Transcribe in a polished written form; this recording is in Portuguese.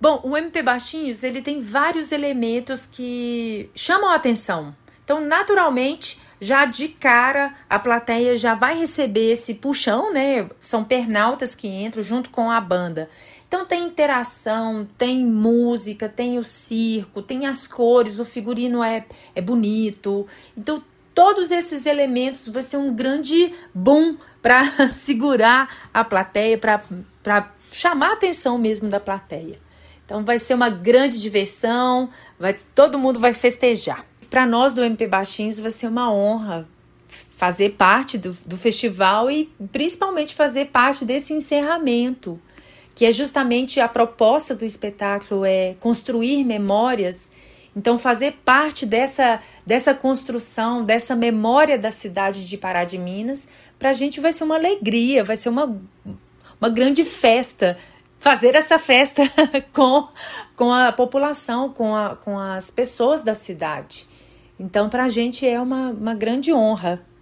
Bom, o MP Baixinhos, ele tem vários elementos que chamam a atenção. Então, naturalmente, já de cara, a plateia já vai receber esse puxão, né? São pernaltas que entram junto com a banda. Então, tem interação, tem música, tem o circo, tem as cores, o figurino é bonito. Então, todos esses elementos vai ser um grande boom para segurar a plateia, para chamar a atenção mesmo da plateia. Então vai ser uma grande diversão, todo mundo vai festejar. Para nós do MP Baixinhos vai ser uma honra fazer parte do festival e principalmente fazer parte desse encerramento, que é justamente a proposta do espetáculo, é construir memórias. Então fazer parte dessa construção, dessa memória da cidade de Pará de Minas, para a gente vai ser uma alegria, vai ser uma grande festa. Fazer essa festa com a população, com as pessoas da cidade. Então, para a gente é uma grande honra.